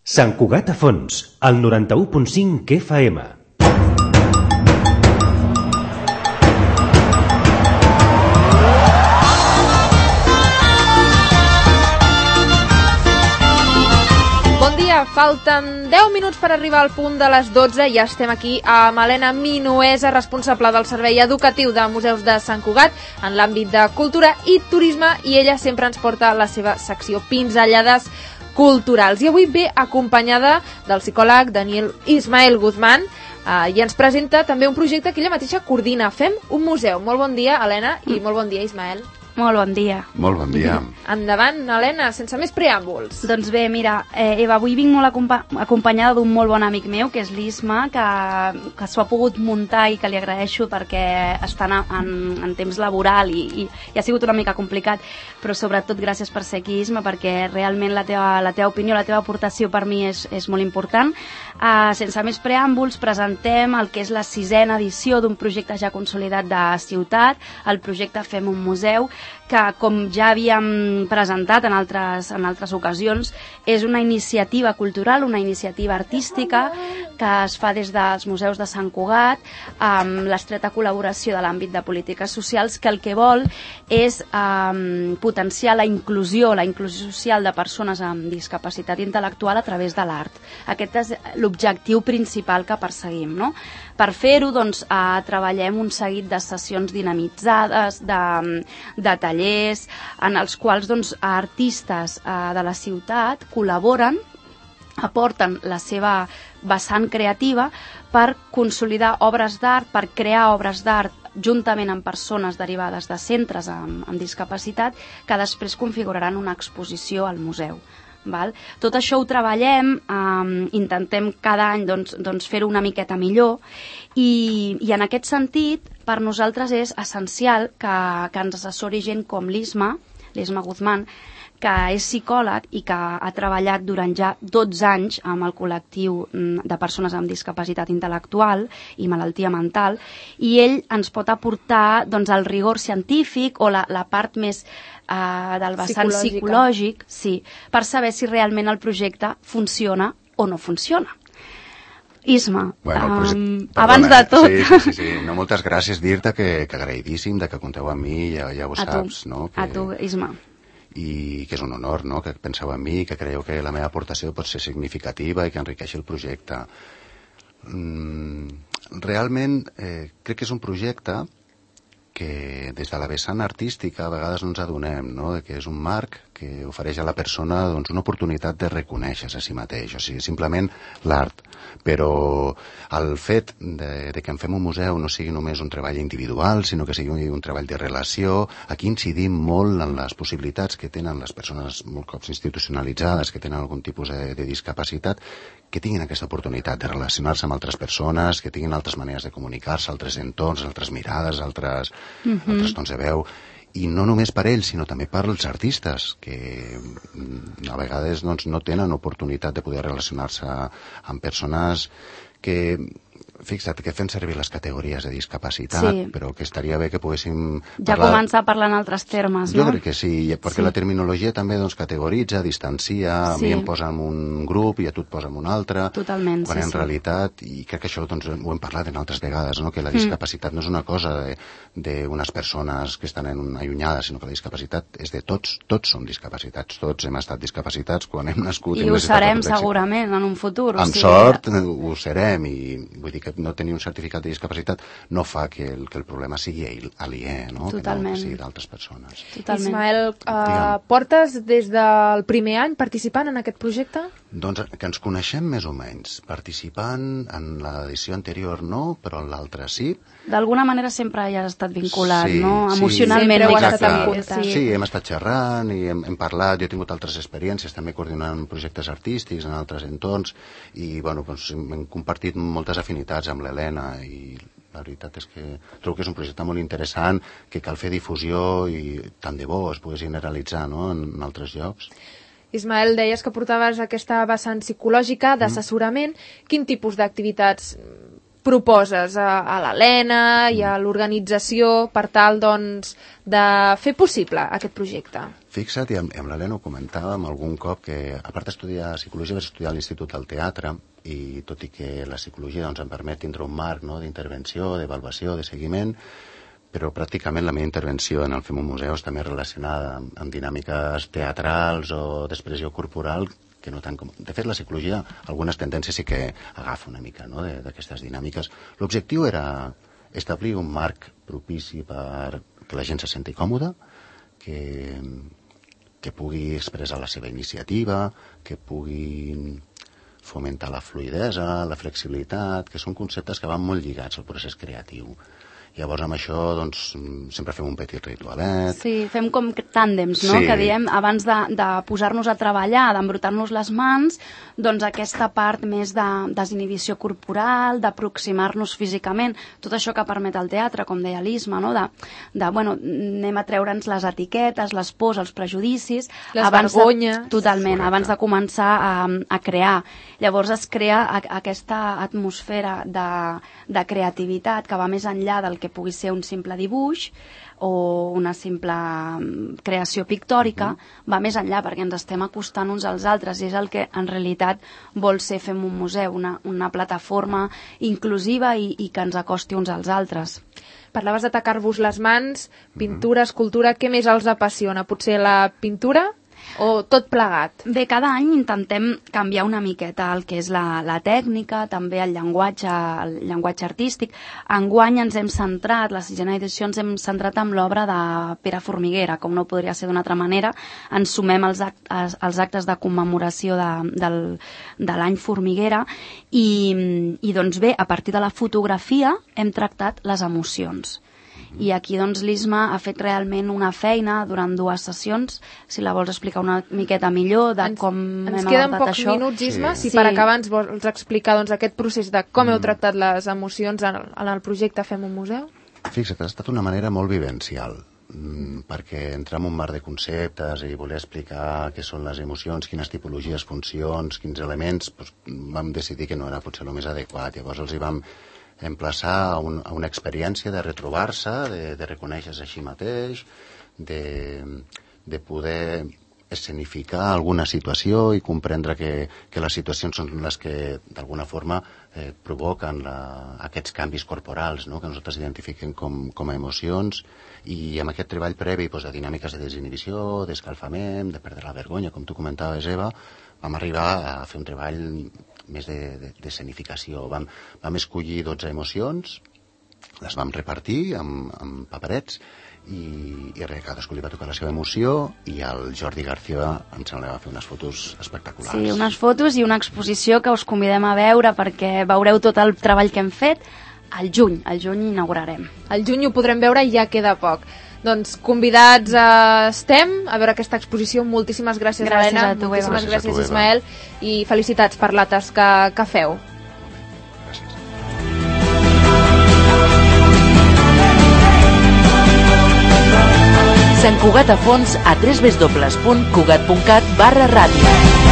Sant Cugat a Fons, al 91.5 FM. Falten 10 minuts per arribar al punt de les 12 i ja estem aquí amb Helena Minuesa, responsable del Servei Educatiu de Museus de Sant Cugat en l'àmbit de cultura i turisme, i ella sempre ens porta la seva secció Pinzellades Culturals. I avui ve acompanyada del psicòleg Daniel Ismael Guzmán i ens presenta també un projecte que ella mateixa coordina. Fem un museu. Molt bon dia, Helena, i molt bon dia, Ismael. Molt bon dia. Molt bon dia. Endavant, Helena, sense més preàmbuls. Doncs bé, mira, Eva, avui vinc molt acompanyada d'un molt bon amic meu, que és l'Isma, que s'ho ha pogut muntar i que li agraeixo perquè està en temps laboral i ha sigut una mica complicat, però sobretot gràcies per ser aquí, Isma, perquè realment la teva opinió, la teva aportació per mi és molt important. Sense més preàmbuls, presentem el que és la 6ª edició d'un projecte ja consolidat de ciutat, el projecte Fem un museu, que, com ja havíem presentat en altres ocasions, és una iniciativa cultural, una iniciativa artística que es fa des dels museus de Sant Cugat amb l'estreta col·laboració de l'àmbit de polítiques socials, que el que vol és potenciar la inclusió social de persones amb discapacitat intel·lectual a través de l'art. Aquest és l'objectiu principal que perseguim, no? Per fer-ho, doncs, treballem un seguit de sessions dinamitzades, de tallers, en els quals artistes de la ciutat col·laboren, aporten la seva vessant creativa per consolidar obres d'art, per crear obres d'art juntament amb persones derivades de centres amb discapacitat, que després configuraran una exposició al museu. Tot això ho treballem, intentem cada any fer-ho una miqueta millor i en aquest sentit per nosaltres és essencial que ens assessori gent com l'Isma Guzmán, que és psicòleg i que ha treballat durant ja 12 anys amb el col·lectiu de persones amb discapacitat intel·lectual i malaltia mental, i ell ens pot aportar el rigor científic o la part més del vessant psicològic, sí, per saber si realment el projecte funciona o no funciona. Isma, abans de tot... Sí. No, moltes gràcies, dir-te que agraïdíssim que compteu amb mi, ja ho saps, no? A tu, Isma. I que és un honor, no?, que penseu en mi, que creieu que la meva aportació pot ser significativa i que enriqueixi el projecte. Realment, crec que és un projecte que des de la vessant artística a vegades no ens adonem, no?, que és un marc que ofereix a la persona una oportunitat de reconèixer-se a si mateix, o sigui, simplement l'art. Però el fet de que en Fem un museu no sigui només un treball individual, sinó que sigui un treball de relació, aquí incidim molt en les possibilitats que tenen les persones molt cops institucionalitzades, que tenen algun tipus de discapacitat, que tinguin aquesta oportunitat de relacionar-se amb altres persones, que tinguin altres maneres de comunicar-se, altres entorns, altres mirades, altres tons de veu. I no només per ells, sinó també per als artistes, que a vegades no tenen oportunitat de poder relacionar-se amb persones que, fixa't, que fem servir les categories de discapacitat, però que estaria bé que poguéssim ja començar a parlar en altres termes, no? Jo crec que sí, perquè la terminologia també categoritza, distancia, a mi em posa en un grup i a tu et posa en un altre. Totalment, quan en realitat, i crec que això ho hem parlat en altres vegades, que la discapacitat no és una cosa d'unes persones que estan allunyades, sinó que la discapacitat és de tots som discapacitats, tots hem estat discapacitats quan hem nascut. I ho serem segurament en un futur. Amb sort ho serem, i vull dir que no tenir un certificat de discapacitat no fa que el problema sigui aliè, no? Totalment. Que no sigui d'altres persones. Totalment. Ismael, portes des del primer any participant en aquest projecte? Doncs que ens coneixem més o menys. Participant en l'edició anterior no, però en l'altra sí. D'alguna manera sempre hi has estat vinculat, sí, no? Sí, emocionalment. Sí, hem estat xerrant i hem parlat, jo he tingut altres experiències també coordinant projectes artístics en altres entorns i hem compartit moltes afinitats amb l'Helena i la veritat és que trobo que és un projecte molt interessant, que cal fer difusió i tant de bo es pugui generalitzar, no?, en altres llocs. Ismael, deies que portaves aquesta vessant psicològica d'assessorament. Quin tipus d'activitats proposes a l'Helena i a l'organització per tal, de fer possible aquest projecte? Fixa't, i amb l'Helena ho comentàvem algun cop, que a part d'estudiar psicologia vaig estudiar a l'Institut del Teatre, i tot i que la psicologia doncs, em permet tindre un marc, no?, d'intervenció, d'avaluació, de seguiment, però pràcticament la meva intervenció en el Fem un Museu està més relacionada amb dinàmiques teatrals o d'expressió corporal, que no tant com... De fet, la psicologia, algunes tendències sí que agafa una mica, no?, d'aquestes dinàmiques. L'objectiu era establir un marc propici per que la gent se senti còmoda, que pugui expressar la seva iniciativa, que pugui fomentar la fluïdesa, la flexibilitat, que són conceptes que van molt lligats al procés creatiu. Llavors, amb això, doncs, sempre fem un petit ritualet. Sí, fem com tàndems, no?, que diem, abans de posar-nos a treballar, d'embrutar-nos les mans, doncs aquesta part més de desinhibició corporal, d'aproximar-nos físicament, tot això que permet el teatre, com deia l'Isma, no?, bueno, anem a treure'ns les etiquetes, les pors, els prejudicis... Les vergonyes... Totalment, abans de començar a crear. Llavors es crea aquesta atmosfera de creativitat que va més enllà del que pugui ser un simple dibuix o una simple creació pictòrica, va més enllà perquè ens estem acostant uns als altres i és el que en realitat vol ser Fem un Museu, una plataforma inclusiva i que ens acosti uns als altres. Parlaves de tacar-vos les mans, pintura, escultura, què més els apassiona? Potser la pintura? O tot plegat? Bé, cada any intentem canviar una miqueta el que és la tècnica, també el llenguatge artístic. Enguany ens hem centrat, la sisena edició ens hem centrat en l'obra de Pere Formiguera, com no podria ser d'una altra manera. Ens sumem als actes de commemoració de l'any Formiguera i doncs bé, a partir de la fotografia hem tractat les emocions. I aquí doncs l'Isma ha fet realment una feina durant 2 sessions, si la vols explicar una miqueta millor de com hem abordat això. Ens queden pocs minuts, Isma, si per acabar ens vols explicar doncs, aquest procés de com heu tractat les emocions en el projecte Fem un Museu? Fixa't, ha estat una manera molt vivencial, perquè entrar en un mar de conceptes i voler explicar què són les emocions, quines tipologies, funcions, quins elements, doncs, vam decidir que no era potser el més adequat. Llavors els hi vam emplaçar a una experiència de retrobar-se, de reconèixer-se així mateix, de poder escenificar alguna situació i comprendre que les situacions són les que d'alguna forma provoquen aquests canvis corporals, no?, que nosaltres identifiquem com a emocions, i amb aquest treball previ de dinàmiques de desinhibició, d'escalfament, de perdre la vergonya, com tu comentaves, Eva, vam arribar a fer un treball més d'escenificació. Vam escollir 12 emocions, les vam repartir amb paperets i cadascú li va tocar la seva emoció i el Jordi García em sembla que va fer unes fotos espectaculars. Sí, unes fotos i una exposició que us convidem a veure perquè veureu tot el treball que hem fet. Al juny inaugurarem. Al juny ho podrem veure i ja queda poc. Doncs convidats estem a veure aquesta exposició. Moltíssimes gràcies, Helena. Moltíssimes gràcies, Ismael. I felicitats per la tasca que feu. Gràcies. Sant Cugat a fons a www.cugat.cat/ràdio.